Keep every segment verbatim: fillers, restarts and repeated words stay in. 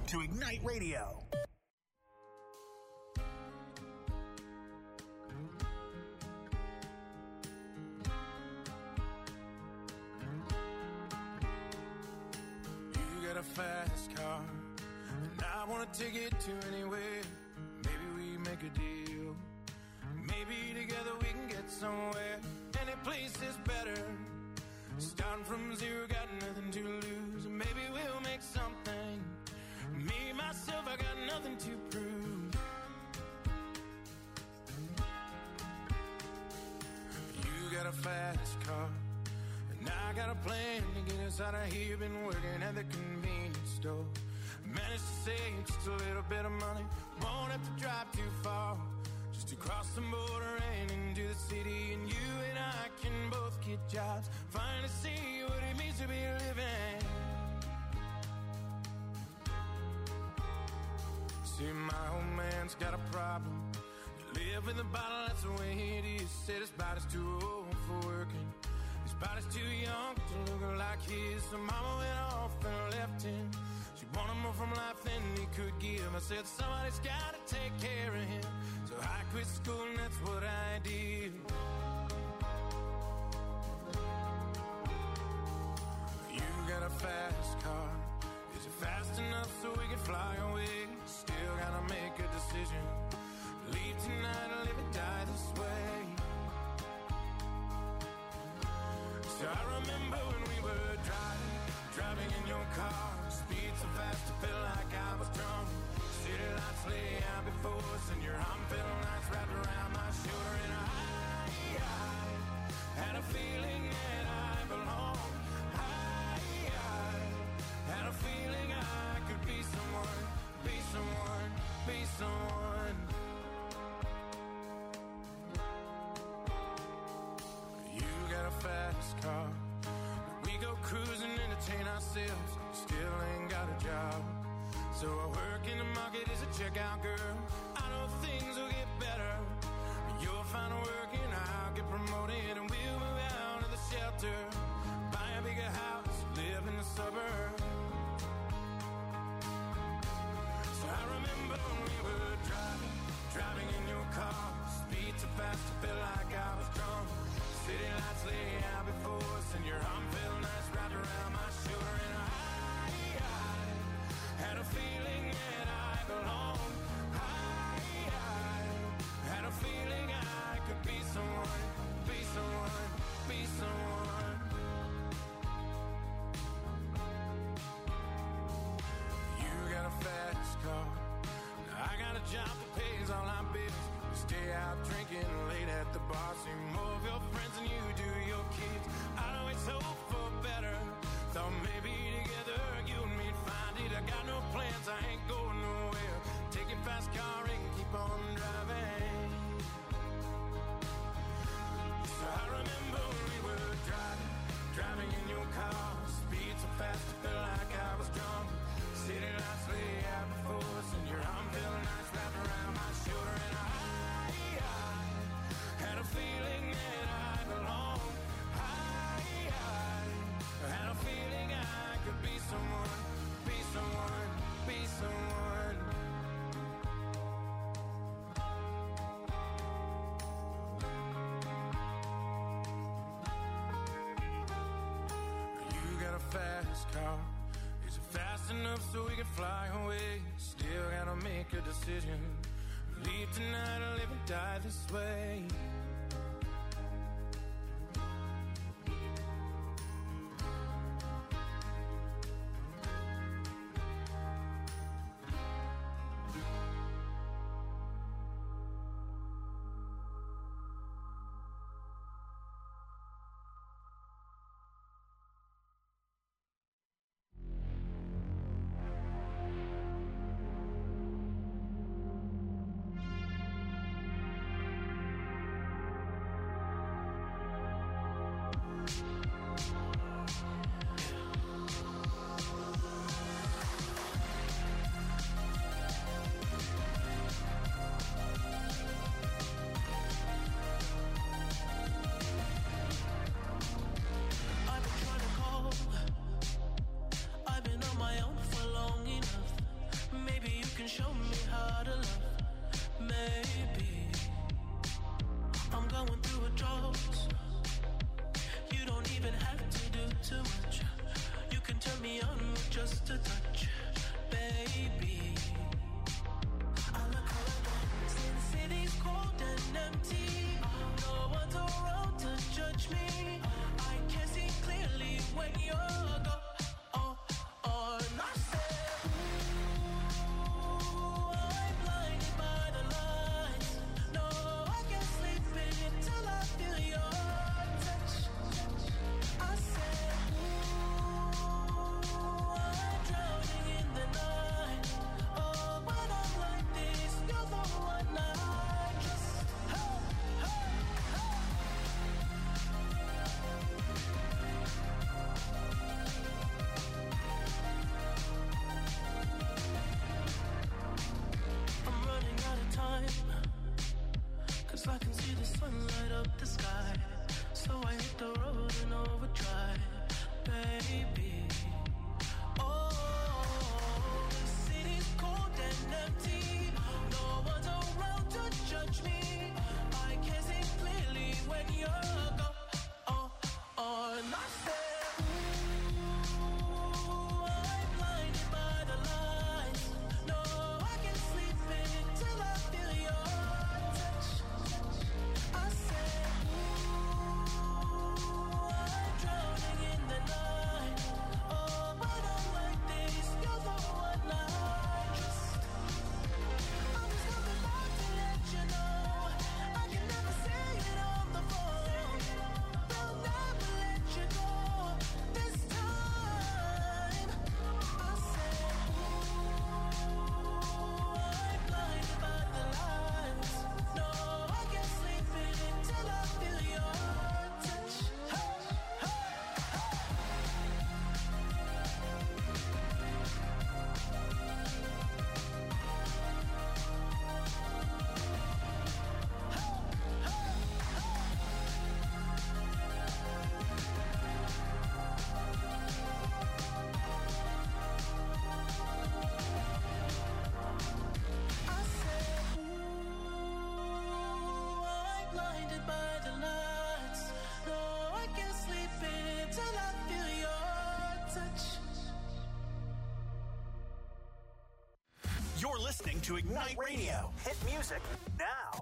to Ignite Radio. You got a fast car, and I want to take it to anywhere. Maybe we make a deal. Maybe together we can get somewhere. Any place is better. Starting from zero, got nothing to lose. Maybe we'll make something. Me, myself, I got nothing to prove. You got a fast car, and I got a plan to get us out of here. Been working at the convenience store. Managed to save just a little bit of money. Won't have to drive too far, just to cross the border and into the city. And you and I can both get jobs, finally see what it means to be living. See, my old man's got a problem. You live in the bottle, that's the way it is. Said his body's too old for working. His body's too young to look like his. So mama went off and left him. She wanted more from life than he could give. I said somebody's gotta take care of him. So I quit school and that's what I did. You got a fast car. Is it fast enough so we can fly away? Still gotta make a decision. Leave tonight or live and die this way. So I remember when we were driving, driving in your car. Speed so fast I felt like I was drunk. City lights lay out before us, and your arm felt nice wrapped around my shoulder. And I, I had a feeling that I belonged. I, I had a feeling I could be someone, be someone, be someone. You got a fast car. We go cruising, entertain ourselves. Still ain't got a job. So I work in the market as a checkout girl. I know things will get better. You'll find work and I'll get promoted, and we'll move out of the shelter, buy a bigger house, live in the suburbs. So I remember when we were driving, driving in your car. Speed so fast I felt like I was drunk. City lights lay out before us, and your arm felt nice wrapped around my shoulder. And I, I had a feeling that I belonged. I, I had a feeling I could be someone, be someone, be someone. You got a fast car. Now I got a job that pays all our bills. We stay out drinking late at the bar. See more of your friends than you do your kids. I always hope for better. Thought maybe together you and me'd find it. I got no plans, I ain't going nowhere. Take your fast car and keep on driving. So I remember when we were driving, driving in your car. Speed so fast I felt like I was drunk. City lights lay out before us, and your arm felt nice wrapped around my shoulder. And I, I had a feeling that I belonged. I, I had a feeling I could be someone, be someone, be someone. You got a fast car. Is it fast enough so we can fly away? Still gotta make a decision. Leave tonight or live and die this way. so I can see the sun light up the sky. So I hit the road in overdrive, baby. Oh, the city's cold and empty. No one's around to judge me. I can see clearly when you're gone. Oh, oh, and I said, ooh, I'm blinded by the lights. No, I can't sleep until I feel your touch. I said, ooh, I'm drowning in the night. Oh, I don't like this. You're the one I trust. I'm just coming back to let you know I can never say it on the phone. They'll never let you go this time. I said, ooh, I'm blinded by the lights. No, I can't sleep until I feel your touch. Hey, hey, I said, ooh, I'm blinded by the lights. No, I can't sleep until I feel your touch. You're listening to Ignite Radio. Hit music now.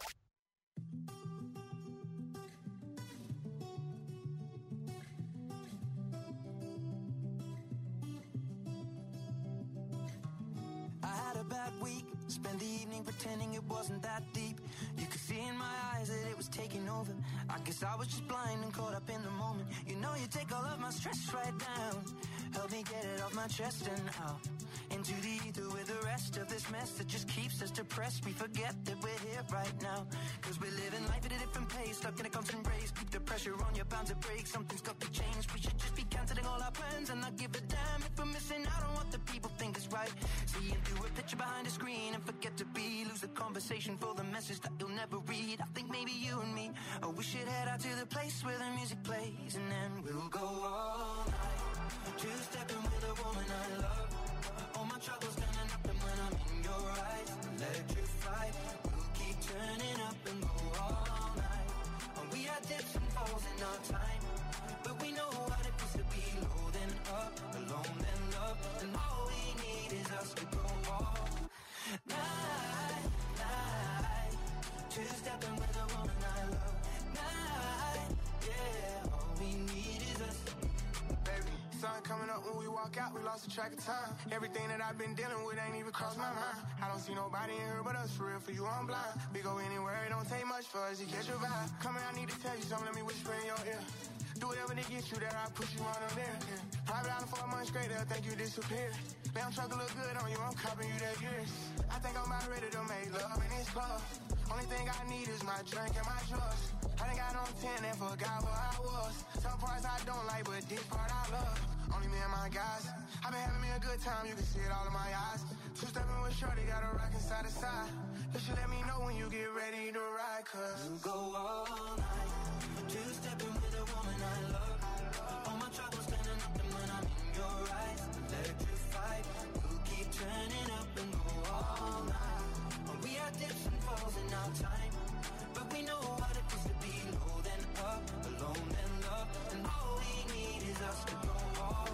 I had a bad week, spent the evening pretending it wasn't that deep. You could see in my eyes that it was taking over. I guess I was just blind and caught up in the moment. You know you take all of my stress right down. Help me get it off my chest and out into the ether with the rest of this mess that just keeps us depressed. We forget that we're here right now, cause we're living life at a different pace, stuck in a constant race. Keep the pressure on, you're bound to break. Something's got to change. We should just be cancelling all our plans and not give a damn if we're missing out on what the people think is right. Seeing through a picture behind a screen and forget to be, lose the conversation for the message that you'll never read. I think maybe you and me, oh, we should head out to the place where the music plays, and then we'll go all night, two-stepping with a woman I love. All my troubles gonna nothing when I'm in your eyes. Electrified, we'll keep turning up and go all night. And we had dips and falls in our time, but we know what it feels to be low then up, alone then love. And all we need is us to go all night, night. Two-stepping with a woman I love. Night, yeah, all we need is us. Baby, sun coming up when we walk out, we lost the track of time. Everything that I've been dealing with ain't even crossed my mind. I don't see nobody in here but us, for real, for you I'm blind. We go anywhere, it don't take much for us to catch your vibe. Come here, I need to tell you something, let me whisper in your ear. Do whatever to get you there, I push you on them there. Yeah. Private island for a month straight, they'll think you disappeared. Damn truck look good on you, I'm copying you that years. I think I'm about ready to make love in this club. Only thing I need is my drink and my drugs. I done got on ten and forgot where I was. Some parts I don't like, but this part I love. Only me and my guys. I've been having me a good time, you can see it all in my eyes. Two-stepping with shorty, got a rockin' side to side. You should let me know when you get ready to ride, cause we'll go all night, two-stepping with a woman I love. All my troubles gonna nothing when I'm in your eyes. Electrified, we'll keep turning up and go all night. And we had dips and falls in our time, but we know what it feels to be low then up, alone then love. And all we need is us to go all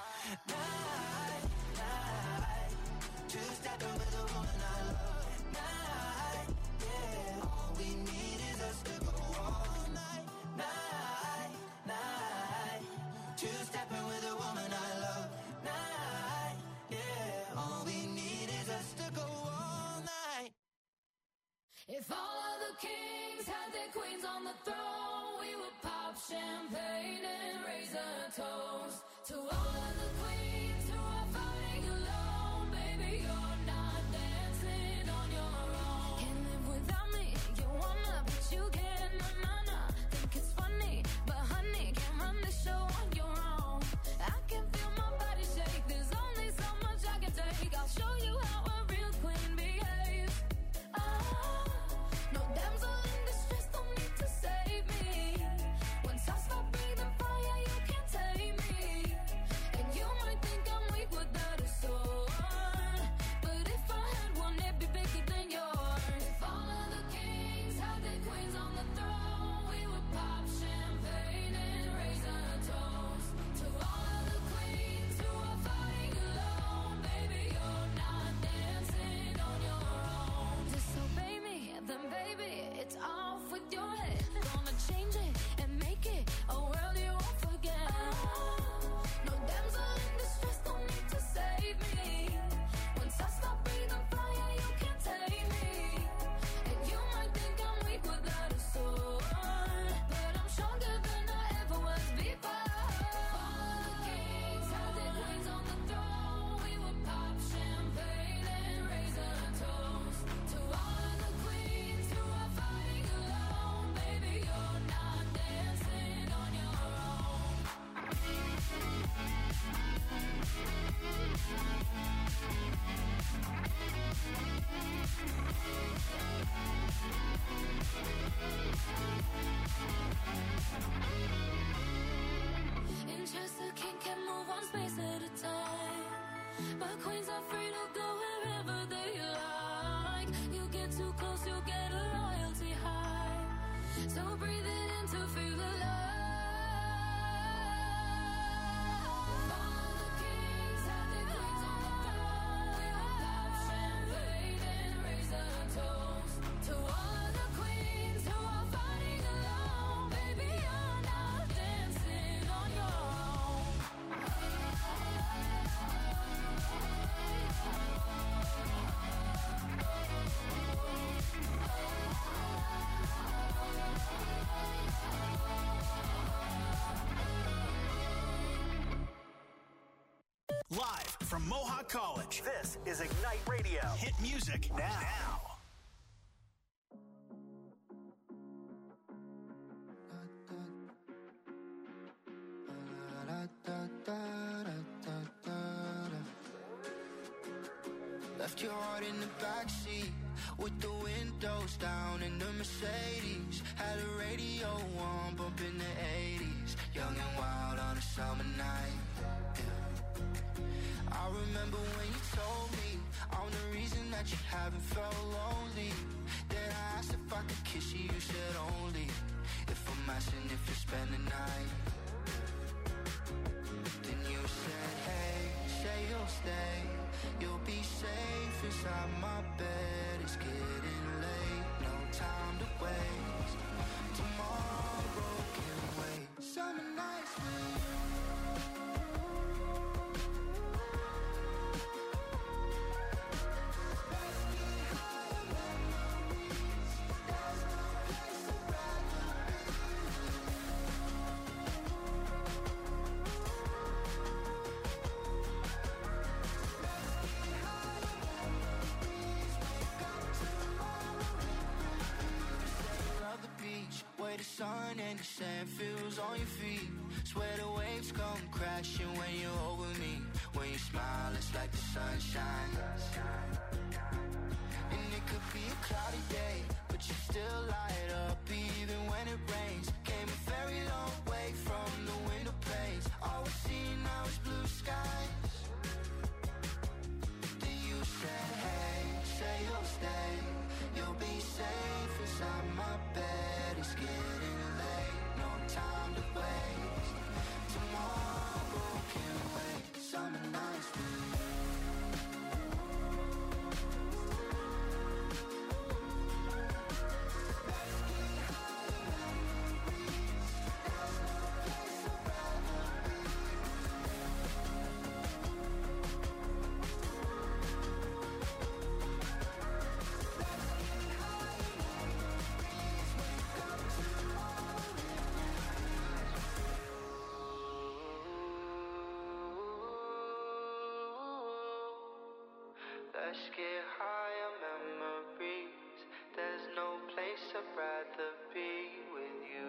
night, night. Two-stepping with a woman I love. Night, yeah, all we need is us to go all night, night, night. Two-stepping with a woman I love. Night, yeah, all we need is us to go all night. If all of the kings had their queens on the throne, we would pop champagne and raise a toast to all of the queens who are fighting alone. Baby, you're not dancing on your own. Can't live without me, you wanna, but you can't. Na na na, think it's funny, but honey, can't run the show on your own. I can feel my body shake, there's only so much I can take. I'll show you how a real queen behaves. Ah, no damsel in distress, It's off with your head. Gonna change it and make it a world you won't forget. No damsel in distress, don't need to save me. Once I stop breathing fire, you can't tame me. And you might think I'm weak without a sword, but I'm stronger than I ever was before. All the kings had their queens on the throne. We would pop champagne and raise a toast to all of the queens who are fighting alone. Baby, you're not dancing on your own. In chess, the king can move one space at a time, but queens are free to go wherever they like. You get too close, you get a royalty high. So breathe it in to feel alive. All the kings had their queens on the throne. We would pop champagne and raise a toast to all of the queens who are fighting alone. Baby, you're not dancing on your own. Live from Mohawk College, this is Ignite Radio. Hit music now. Left your heart in the backseat with the windows down in the Mercedes. Had a radio on, bumping the eighties. Young and wild on a summer night. Yeah. I remember when you told me I'm the reason that you haven't felt lonely. Then I asked if I could kiss you, you said only if I'm asking if you spend the night. Then you said, hey, say you'll stay. You'll be safe inside my bed. It's getting late, no time to waste. Tomorrow can wait. Summer nights with you. The sun and the sand feels on your feet. Swear the waves come crashing when you're over me. When you smile, it's like the sunshine. And it could be a cloudy day, but you still light up even when it rains. Came a very long way from the window panes. All we see now is blue skies. Then you said, hey, say you'll stay. You'll be safe inside my bed. It's getting late, no time to waste. Tomorrow can wait. Summer nights with you. Let's get high on memories. There's no place I'd rather be with you.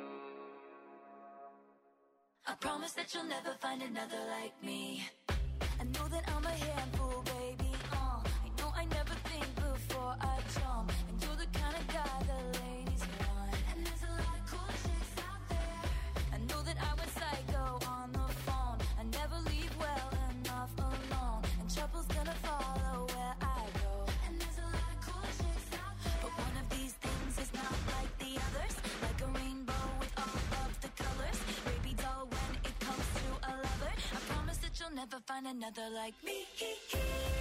I promise that you'll never find another like me. I know that I'm a handful, baby. Uh, I know I never think before I jump, and you're the kind of guy the ladies want. And there's a lot of cool chicks out there. I know that I went psycho on the phone. I never leave well enough alone, and trouble's gonna follow where I go. And there's a lot of cool chicks out there, but one of these things is not like the others. Like a rainbow with all of the colors. Baby doll, when it comes to a lover, I promise that you'll never find another like me.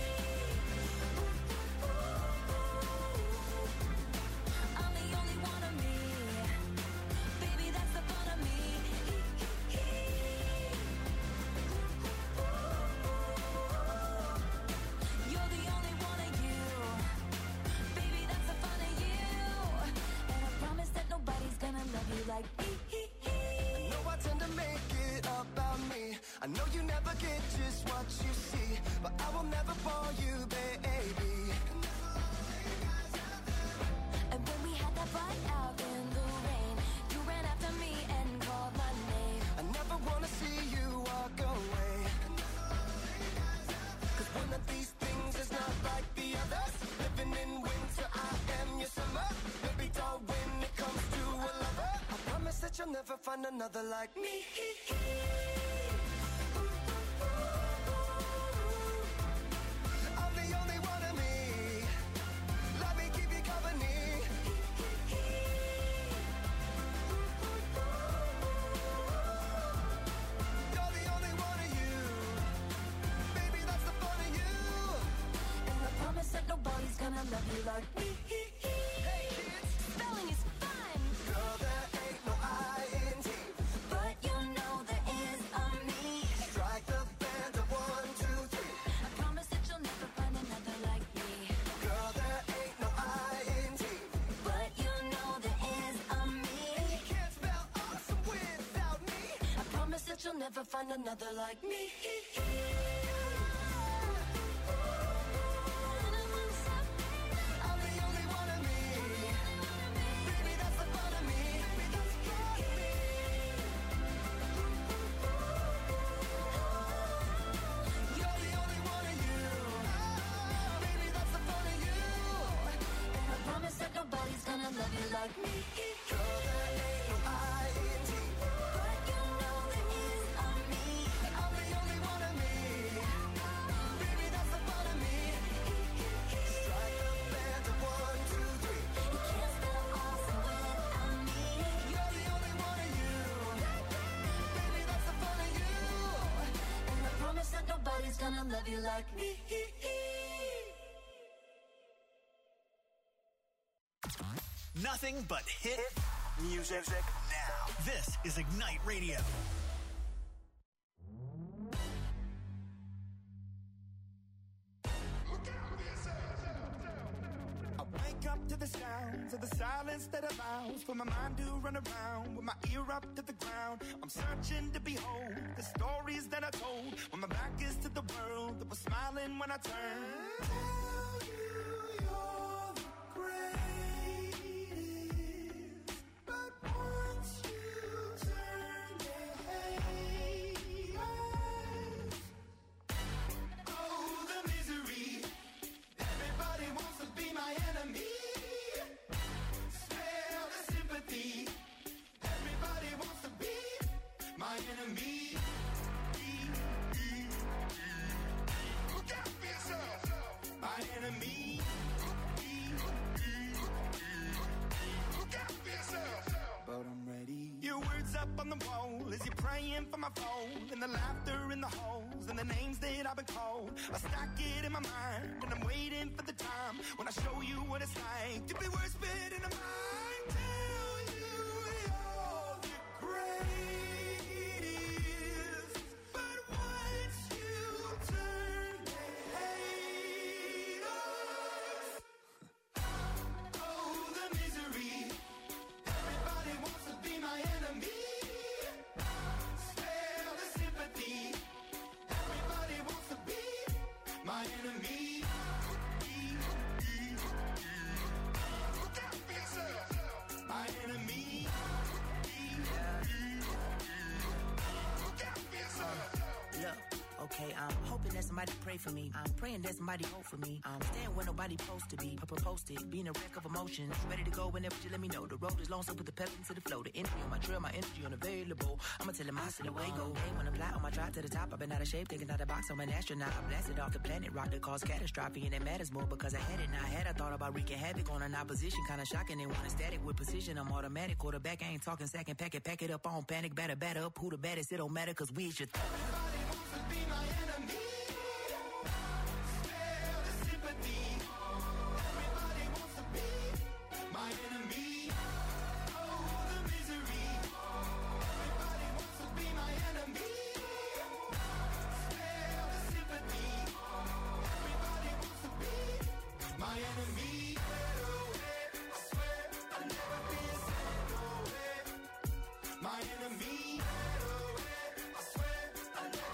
I'm the only one of I know you never get just what you see, but I will never fall you, baby. And when we had that fight out in the rain, you ran after me and called my name. I never wanna see you walk away, cause one of these things is not like the others. Living in winter, I am your summer. Baby doll, when it comes to a lover, I promise that you'll never find another like me. I'm the only one of me. Let me keep you company. You're the only one of you. Baby, that's the fun of you. And I promise that nobody's gonna love you like me. Hey kids, Spelling is fun, girl, there ain't no I N G. but you know there is a me. Strike the band of one, two, three. I promise that you'll never find another like me. Girl, there ain't no I N G. But you know there is a me. You can't spell awesome without me. I promise that you'll never find another like me. I'm the only one of me. Baby, that's the fun of me. Baby, that's the fun of me. You're the only one of you. Baby, that's the fun of you. And I promise that nobody's gonna love you like me. Girl, there ain't no I N G. But you know there is a me. I'm the only one of me. Baby, that's the fun of me. Strike the band of one, two, three. You can't spell awesome without me. You're the only one of you. Baby, that's the fun of you. And I promise that nobody's gonna love you like me. Nothing but hit music now. This is Ignite Radio. I wake up to the sounds of the silence that allows for my mind to run around with my ear up to the ground. I'm searching to behold the stories that I told when my back is to the world that was smiling when I turned. Tell you you're the greatest, but once you turn they hate us. Oh, the misery. Everybody wants to be my enemy. Smell the sympathy. Everybody wants to be my enemy. Look out for yourself. My enemy. Look out for yourself. But I'm ready. Your words up on the wall as you're praying for my phone, and the laughter in the halls and the names that I've been called. I stack it in my mind and I'm waiting for the time when I show you what it's like to be worse fit in a mind. Tell you you're the greatest, but once you turn they hate us. Oh, the misery. Everybody wants to be my enemy. Spare the sympathy. Everybody wants to be my enemy. Look out for yourself. My enemy. Look out for yourself. Look, okay, I'm hoping that somebody pray for me. I'm praying that somebody hope for me. I'm staying where nobody supposed to be. Papa posted, being a wreck of emotions. Ready to go whenever you let me know. The road is long, so put the pep into the flow. The energy on my trail, my energy unavailable. I'ma tell him I see the way go. Hey, when I fly on my drive to the top, I've been out of shape, thinking out the box. I'm an astronaut. I blasted off the planet, rock that caused catastrophe, and it matters more because I had it. Now I had, I thought about wreaking havoc on an opposition, kinda shocking. They want a static with precision. I'm automatic. Quarterback, I ain't talking second pack it, pack it up on panic, batter, batter up. Who the baddest? It don't matter, cause we should. Everybody wants to be my enemy. Spare the sympathy. Everybody wants to be my enemy. Oh, the misery. Everybody wants to be my enemy. Spare the sympathy. Everybody wants to be my enemy. I swear I'll never be a my enemy. I swear I'll never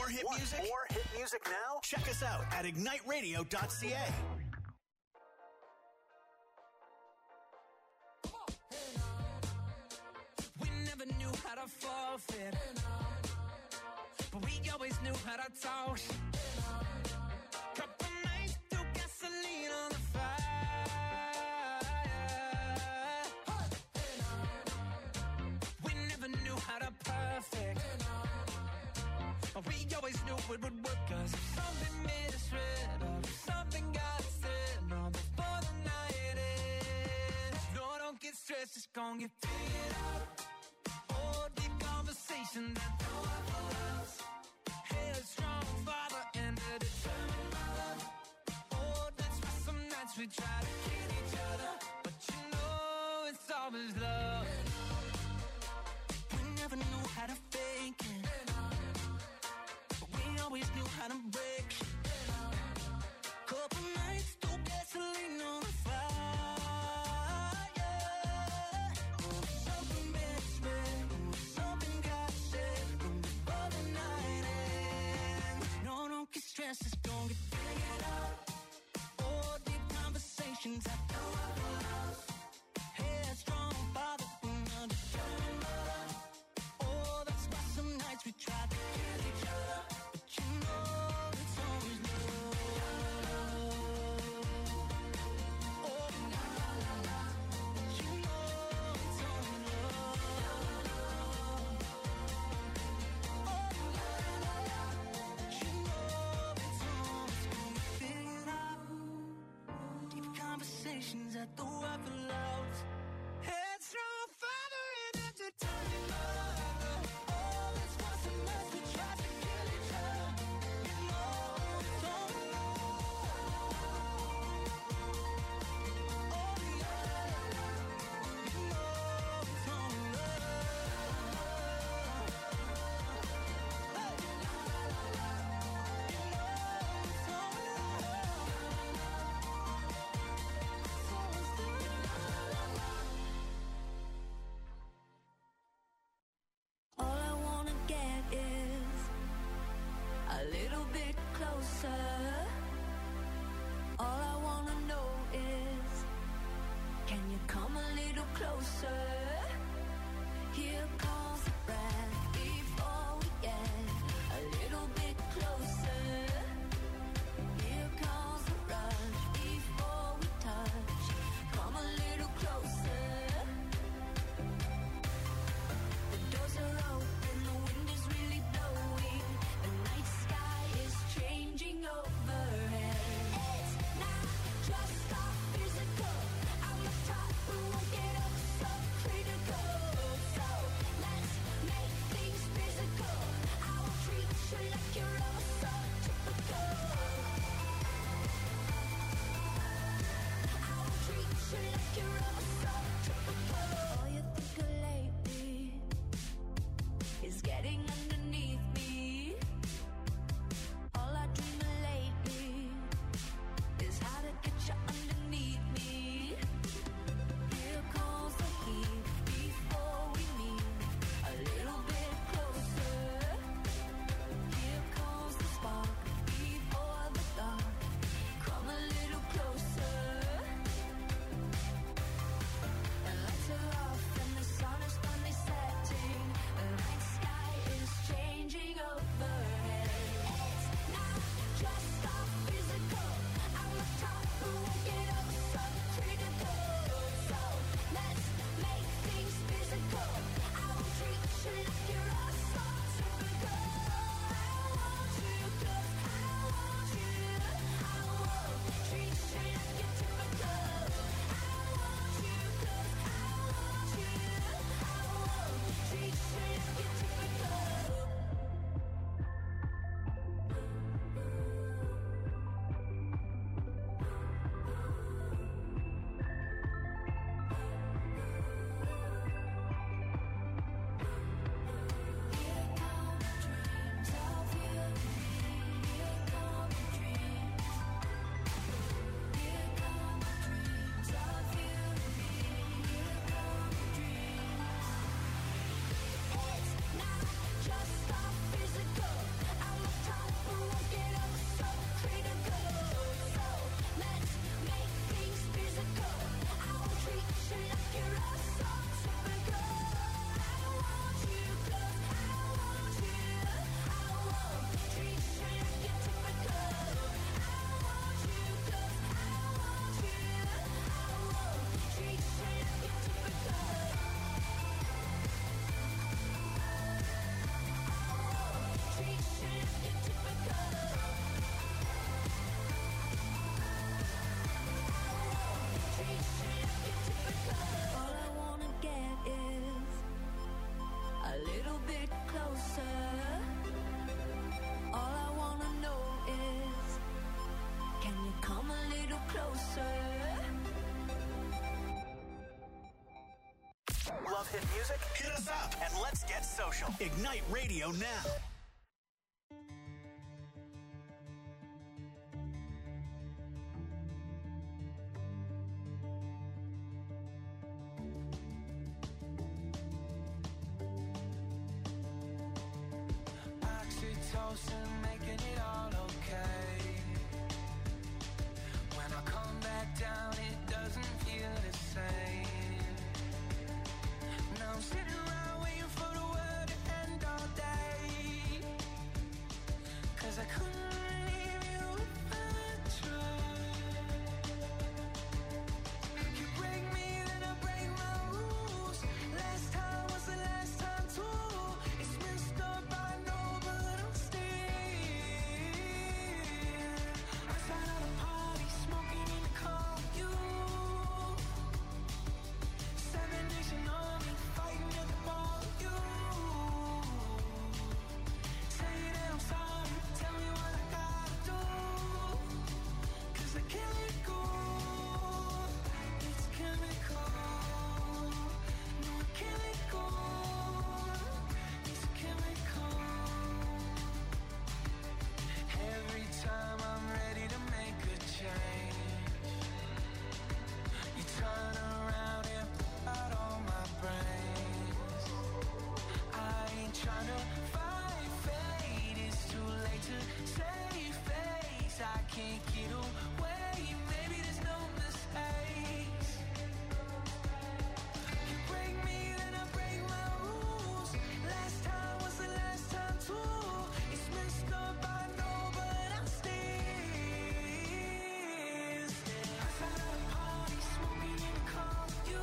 more hit Want music? more hit music now? Check us out at ignite radio dot c a. We never knew how to forfeit, but we always knew how to talk. Couple nights threw gasoline on the fire. We never knew how to perfect, but we always knew it would work. Cause if something made us rid of, if something got us in on before the night ends. No, don't get stressed, it's gonna get figured out. Oh, deep conversation that don't have a house. Headstrong father and a determined mother. Oh, that's why some nights we try to kill each other, but you know it's always love. We never knew how to fake it, but we always knew how to break it. Couple nights, threw gasoline on the fire. Something made us red, something got said before the night ends. No, don't get stressed, it's gonna get figured out. Oh, deep conversations I know I love. Headstrong father and a determined mother. Oh, that's why some nights we try to kill each other, but you know it's always love. Oh, la la la la, but you know it's always love. Oh, la la la la, but you know it's always gonna be figured out. Deep conversations at the weapon loud. Headstrong father and a determined mother. Oh, that's why some nights we try to kill each other. You know it's only love. Oh, la la la la, you know it's only love. Hey, la la la la, you know it's only love. All I wanna get is a little bit closer. All I wanna know is, can you come a little closer? Here comes the breath before we get a little bit closer. Here comes the rush before we touch. Come a little closer. The doors are open, the wind is really blowing. The night sky is changing overhead. It's not just our physical. I'm a type who won't get up so critical. So let's make hit music? Hit us up and let's get social. Ignite Radio now. Oxytocin, making it all okay. When I come back down, it doesn't feel the same. Now I'm sitting around waiting for the world to end all day. Cause I couldn't leave you if I tried. You break me, then I break my rules. Last time was the last time too. It's messed up, I know, but I'm still outside of the party, smoking in the car with you. Seven Nation Army, fighting at the bar with you. Say that I'm sorry, tell me what I gotta do. Cause I can't let go. It's chemical. No, I can't let go. It's chemical. Every time I'm ready to make a change, you turn around and pull out all my brains. I ain't tryna fight fate, it's too late to save face. I can't get away, maybe there's no mistakes. You break me, then I break my rules. Last time was the last time too. It's messed up, I know, but I'm still outside of the party, smoking in the car with you.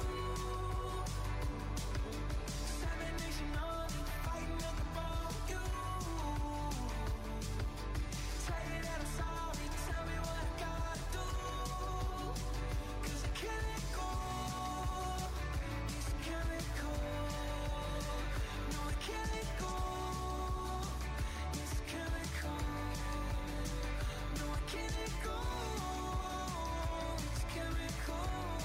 Seven Nation Army, fighting at the bar with you. Say that I'm sorry, tell me what I gotta do. Cause I can't let go. It's chemical. No, I can't let go. It's chemical. No, I can't let go. It's chemical.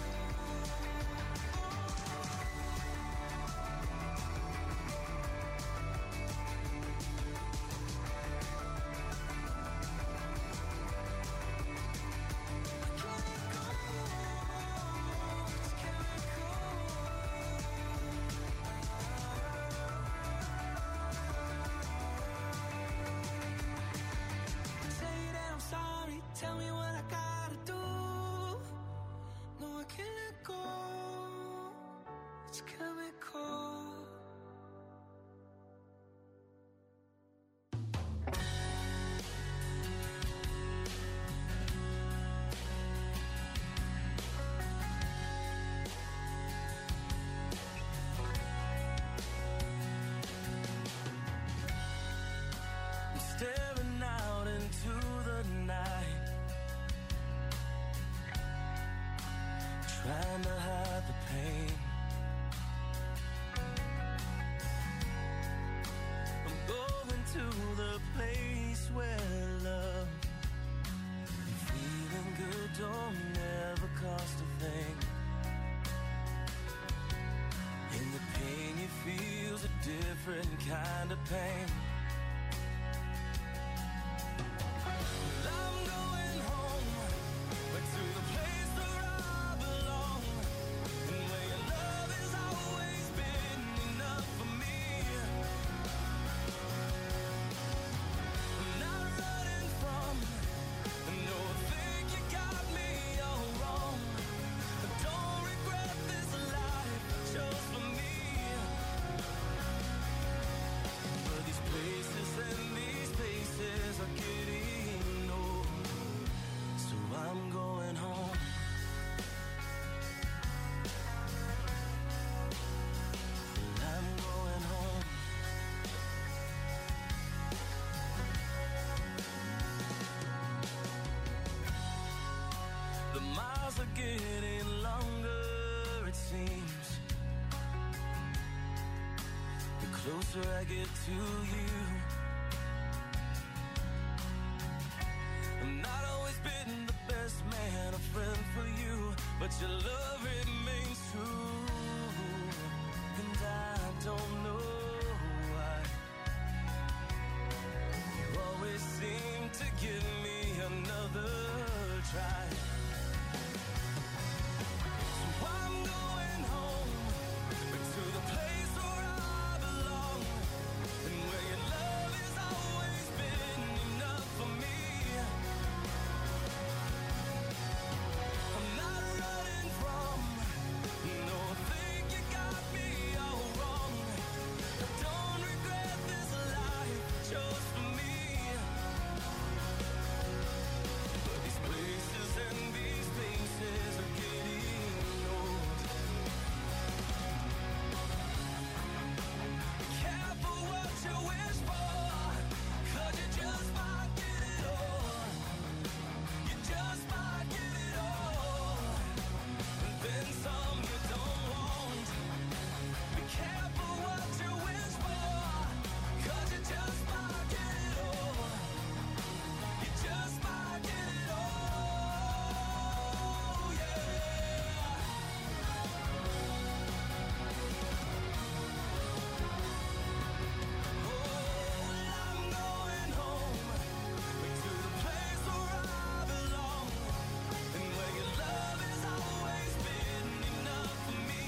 Say that I'm sorry, tell me what I gotta do. No, I can't let go. It's chemical. I'm staring out into the night, trying to hide the pain. I'm going to the place where love and feeling good don't ever cost a thing. And the pain you feel's a different kind of pain. I'm going home, back to the place where I belong, and where your love has always been enough for me. I'm not running from, no, I think you got me all wrong. I don't regret this life I chose for me. But these places and these spaces are getting old, so I'm going home. I'm going home. The miles are getting longer, it seems. The closer I get to you, I've not always been the best man, a friend for you, but your love remains true. And I don't know why. You always seem to give me another try. So I'm going home, back to the place where I belong, and where your love has always been enough for me. I'm not running from, no, I think you got me all wrong. I don't regret this life I chose for me. But these places and these places are getting old. Be careful what you wish for, 'cause you just might get it all. You just might get it all, and then some you don't want. Be careful what you wish for, 'cause you just might get it all. You just might get it all, yeah. Oh, well, I'm going home, back to the place where I belong, and where your love has always been enough for me.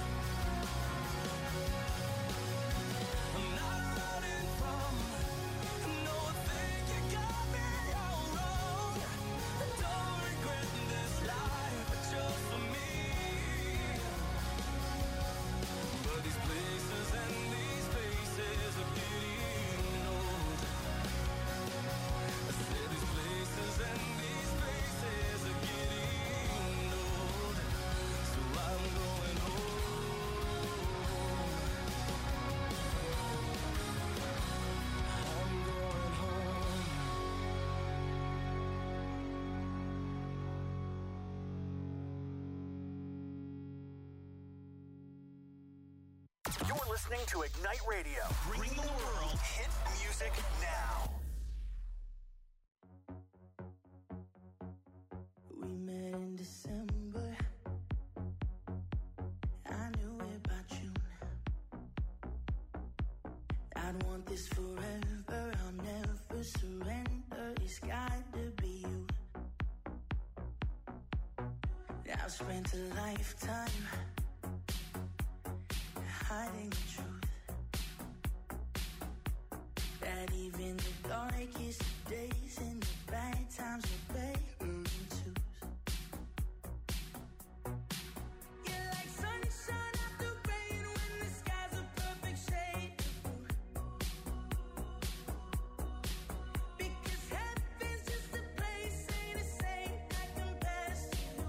I'm not running from, no, I think you got me all wrong. I don't regret this life I chose for me. But these places and these places are getting old. I said these places and these places are getting old. So I'm going home. I'm going home. You're listening to Ignite Radio, bringing the world hit music now. We met in December. I knew it by June. I'd want this forever. I'll never surrender. It's got to be you. I've spent a lifetime hiding the truth, that even the darkest days and the bad times are better than twos. You're like sunshine after rain when the sky's a perfect shade of blue. Because heaven's just a place, ain't a saint that compares to you.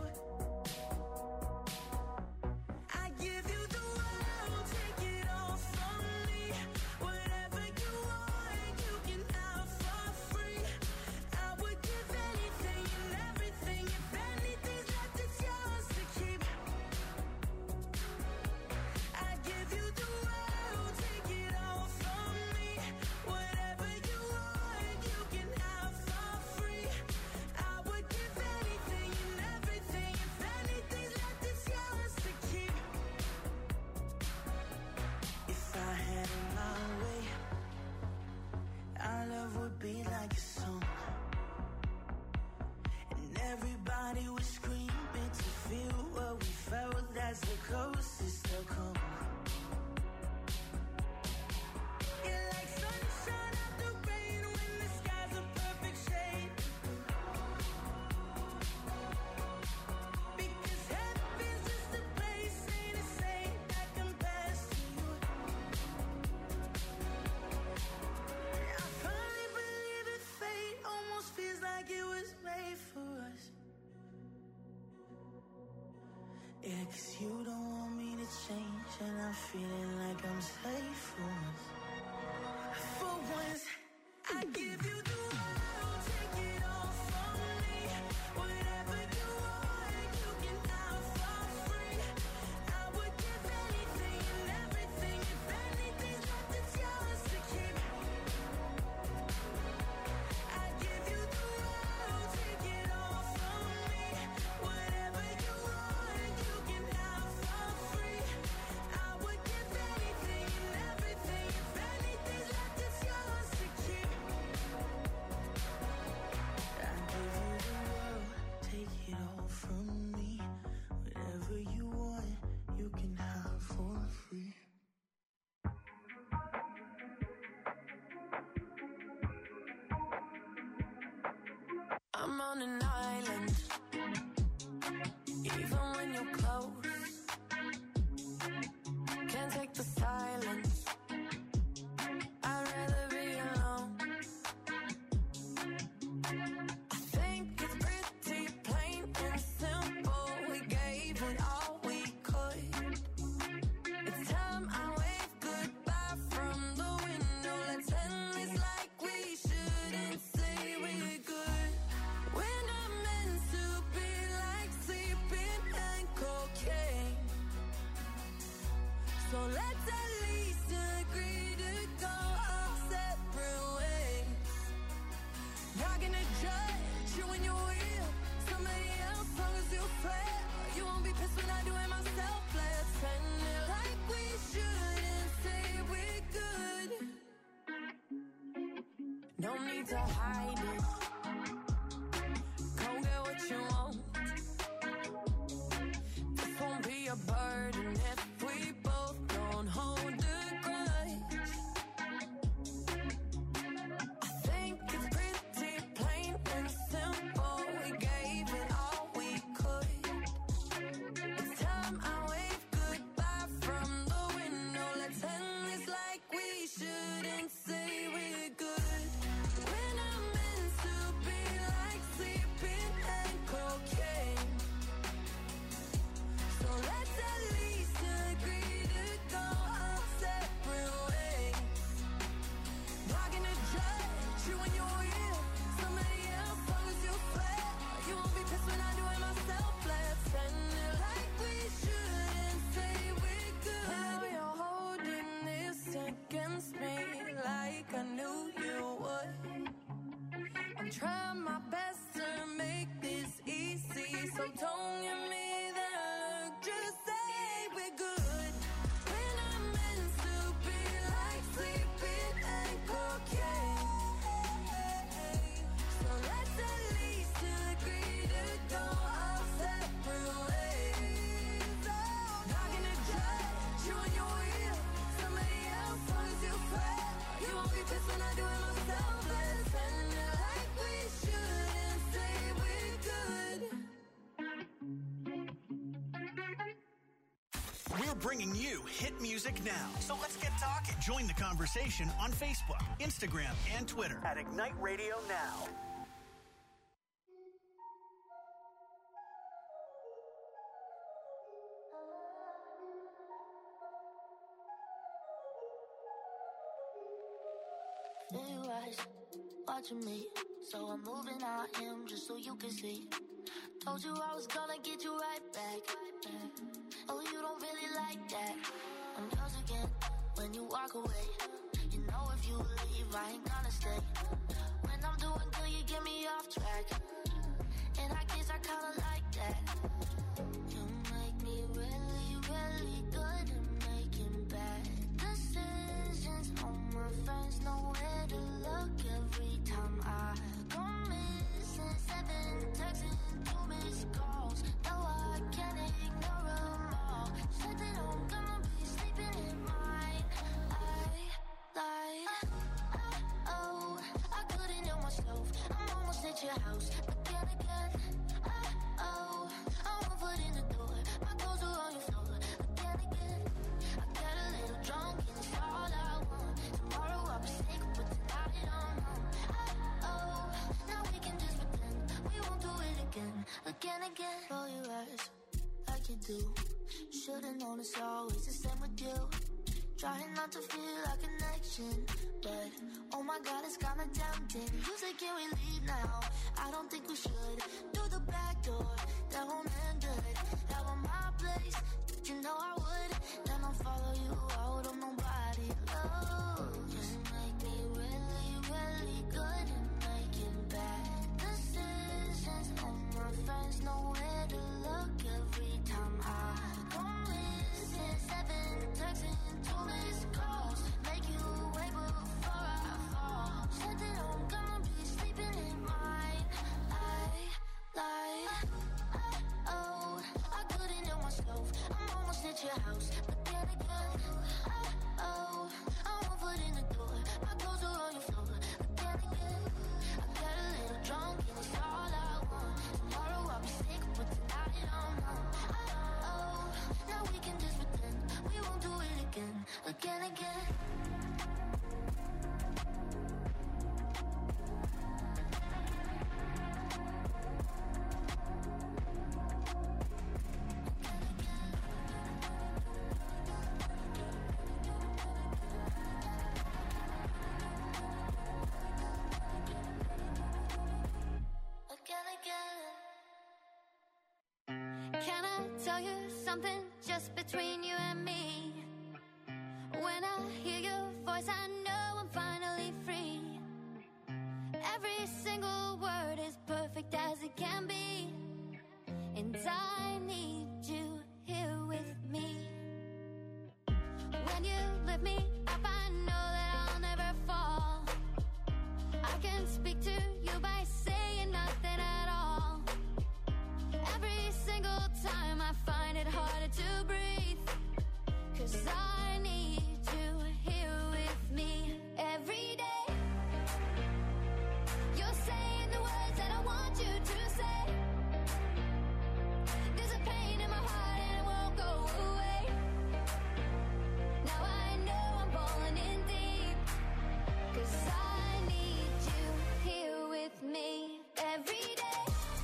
I give you the world, take it all from me. Whatever you want, you can have for free. I would give anything and everything. If anything's left, it's yours to keep. I give you the world, take it all from me. Whatever you want, you can have for free. I would give anything and everything. If anything's left, it's yours to keep. If I had it my way, our love would be like a song, and everybody would scream it to feel what we felt. That's the closest they'll come. You're like sunshine after rain when the sky's a perfect shade of blue. Because heaven's just a place, ain't a saint that compares to you. I finally believe in fate, almost feels like it was made for us. Yeah, 'cause you don't want me to change, and I'm feeling like I'm safe for once. For once, I give you the world, take it all from me. Whatever you want, you can have for free. I would give anything and everything. If anything's left, it's yours to keep. I give you the world, take it all from me. Whatever you want, you can have for free. I would give anything. I'm on an island. Even when you're close, can't take the silence. I'd rather be alone. I think it's pretty plain and simple. We gave it all we could. It's time I wave goodbye from the window. Let's end this like we shouldn't say we're good. We're not meant to be like sleeping and cocaine. So let's at least agree to go our separate ways. Not gonna judge you when you're with somebody else, long as you swear. You won't be pissed when I do it myself. Let's end it like we shouldn't say we're good. No need to hide it. Go get what you want. This won't be a burden if we both don't hold a grudge. I think it's pretty plain and simple. We gave it all we could. It's time I wave goodbye from the window. Let's end this like we shouldn't say we're good. We're not meant to be like sleeping and cocaine. So let's at least agree to go our separate ways. Not gonna judge you when you're with somebody else, long as you swear. You won't be pissed when I do it myself. Let's end it like we shouldn't say we're good. Now you're holding this against me like I knew you would. I'm trying my best to make this easy, so don't give me that look. Just say we're good. We're not meant to be like sleeping and cocaine. So let's at least agree to go our separate ways. Not gonna judge you when you're with somebody else, long as you swear. You won't be pissed when I do it myself. Let's end it like we shouldn't say we're good. We're bringing you hit music now. So let's get talking. Join the conversation on Facebook, Instagram, and Twitter at Ignite Radio Now. There you rise, watching me. So I'm moving out him just so you can see. Told you I was gonna get you right back. Oh, you don't really like that. I'm yours again when you walk away. You know if you leave, I ain't gonna stay. When I'm doing good, you get me off track. And I guess I kinda like that. You make me really, really good at making bad decisions. All my friends know where to look every time I go missing. Seven texts and two missed calls. No, I can't ignore them all. Said that I'm gonna be sleeping in mine. I lied. Oh, I couldn't help myself. I'm almost at your house, but then again, oh, I won't put in the door. My clothes are on your floor, but then again, I got a little drunk and it's all I want. Tomorrow I'll be sick, but tonight I'm home. Oh, now we can just pretend we won't do it again, again, again. Roll your eyes like you do. Should've known it's always the same with you. Trying not to feel a connection, but oh my god, it's kinda tempting. You say can we leave now? I don't think we should. Through the back door, that won't end good. Out on my place, you know I would. Then I'll follow you out on nobody. Oh, just make me really, really good at making bad decisions. All my friends know where to look every time I go missing. Seven texts and two missed calls. Make you wait before I fall. Said that I'm gonna be sleeping in mine. I lied. Oh, I couldn't help myself. I'm almost at your house, but then again, oh, I won't put in the door. My clothes are on your floor, but then again, something just between you and me. When I hear your voice, I know I'm finally free. Every single word is perfect as it can be. And I need you here with me. When you lift me up, I know that I'll never fall. I can speak to you by saying nothing at all. Every single time I find it harder to breathe, 'cause I need you here with me every day. You're saying the words that I want you to say. There's a pain in my heart and it won't go away. Now I know I'm falling in deep, 'cause I need you here with me every day.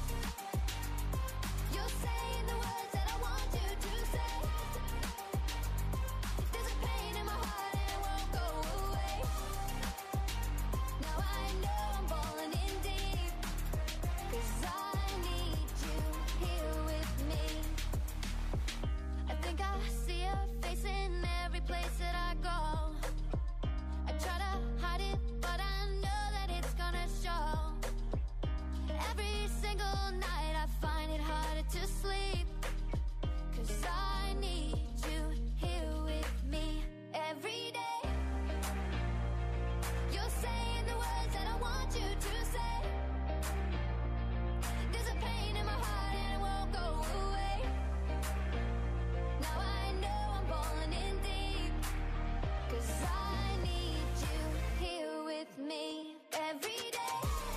You're saying the words that I want you to say. There's a pain in my heart and it won't go away. Now I know I'm falling in deep, 'cause I need you here with me. I think I see your face in every place that I go. I try to hide it, but I know that it's gonna show. Every single night I find it harder to sleep, 'cause I need you here with me every day. You're saying the words that I want you to say. There's a pain in my heart and it won't go away. Now I know I'm falling in deep, 'cause I need you here with me every day.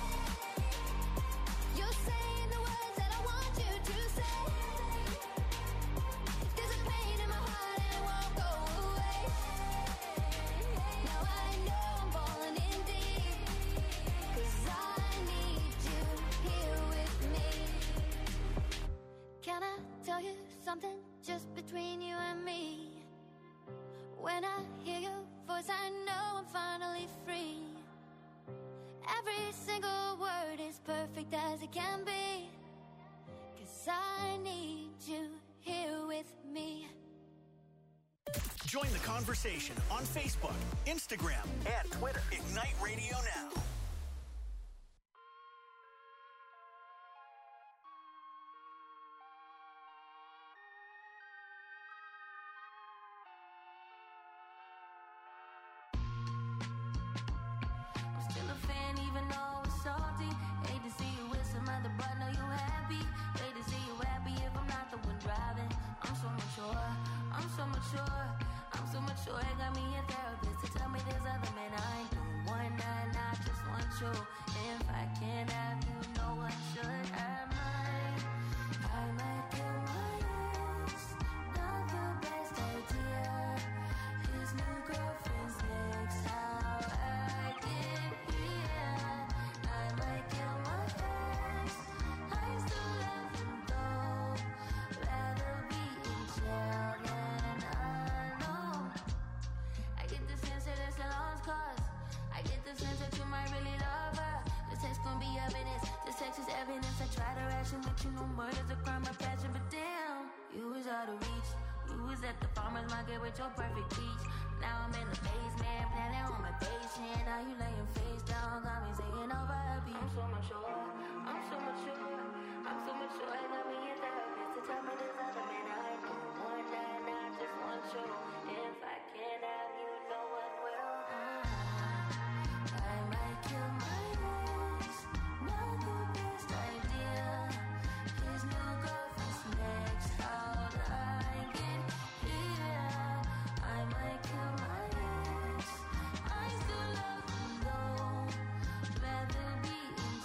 You're saying the words that I want you to say. There's a pain in my heart and it won't go away. Now I know I'm falling in deep, 'cause I need you here with me. Can I tell you something just between you and me? When I hear your voice, I know I'm finally free. Every single word is perfect as it can be, 'cause I need you here with me. Join the conversation on Facebook, Instagram, and Twitter. Ignite Radio Now. I'm still a fan even though it's salty. Hate to see you with some other, but know you happy. Hate to see you happy if I'm not the one driving. I'm so mature, I'm so mature, I'm so mature. It got me a therapist to tell me there's other men I ain't doing one night, I just want you. If I can't have you, no one should have mine. I might kill my ex, not the best idea. His new girlfriend's next, how I get here. I might kill my ex, I still love him though. Rather be in jail than alone. I get the sense that it's a lost cause. I get the sense that you might really love her. This text gon' be evidence. This text is evidence. I try to ration, but you know murder's a crime of passion. But damn, you was out of reach. You was at the farmer's market with your perfect peach. Now I'm in the basement, planning on my patient. Now you laying face down, got me singing over a beat. I'm so mature, I'm so mature, I'm so mature. I got me a therapist to tell me there's other men I know. One night, I just want you. If I can't have you, no one will. I might kill my ex, not the best idea. His new girlfriend's next, how'd I get here? I might kill my ex, I still love him though. Rather be in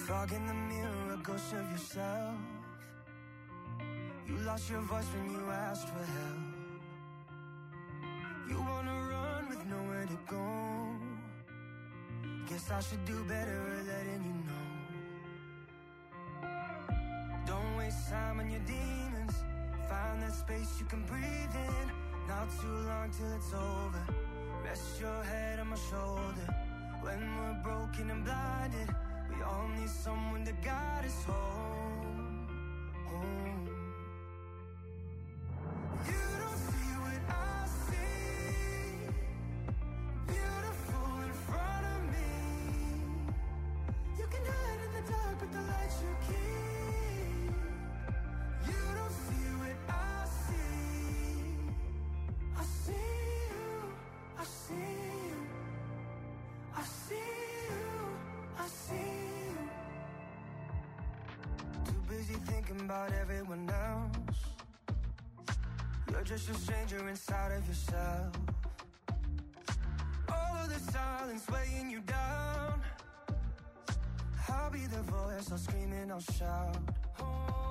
Fog in the mirror, a ghost of yourself. You lost your voice when you asked for help. You wanna run with nowhere to go. Guess I should do better at letting you know. Don't waste time on your demons. Find that space you can breathe in. Not too long till it's over. Rest your head on my shoulder. When we're broken and blinded, we all need someone to guide us home. Home. You don't see what I see. Beautiful in front of me. You can hide in the dark, but the lights you keep. You don't see what I see. I see you, I see you, I see you, I see you. Too busy thinking about everyone else. You're just a stranger inside of yourself. All of the silence weighing you down. I'll be the voice, I'll scream and I'll shout. Oh,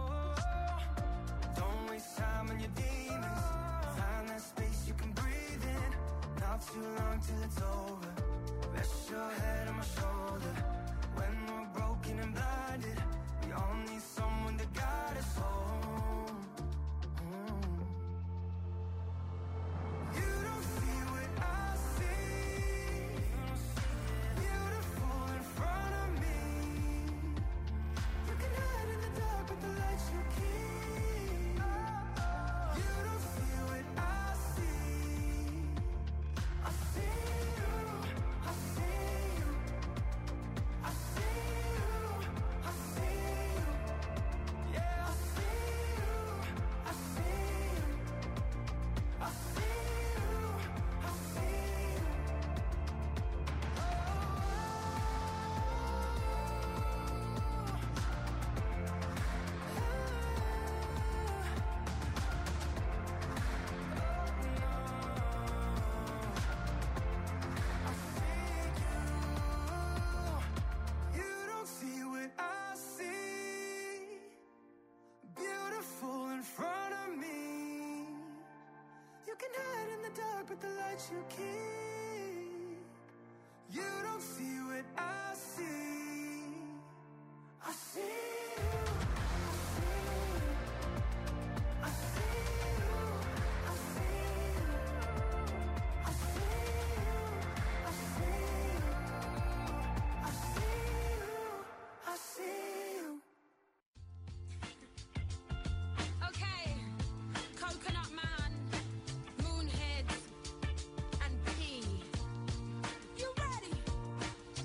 don't waste time on your demons. Find that space you can breathe in. Not too long till it's over. Rest your head on my shoulder. When we're broken and blinded, we all need someone to guide us home. Mm. You don't see what I see. Beautiful in front of me. You can hide in the dark, but the lights you keep. You don't see what I see. I see you, I see you, I see you, I see you. Yeah, I see you, I see you, I see you, I see you. You don't see what I see. Beautiful in front of me. You can hide in the dark, but the lights you keep. You don't see what I see. I see you. I see you. I see you. I see you. I see you. I see you. I see you. Okay, Coconut Man, Moonhead, and P. You ready?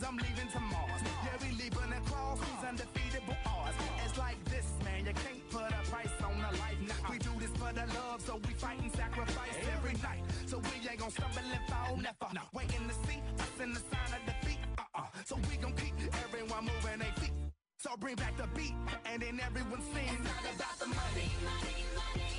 cause I'm leaving to Mars. Yeah, we leaving across these undefeatable odds. It's like this, man, you can't put a price on a life. Nah, we do this for the love, so we fight and sacrifice every night. So we ain't gon' stumble and fall, never. No. Waiting to see us in the sign of defeat. Uh-uh. So we gon' keep everyone moving their feet. So bring back the beat, and then everyone sings. It's not about the money, money, money.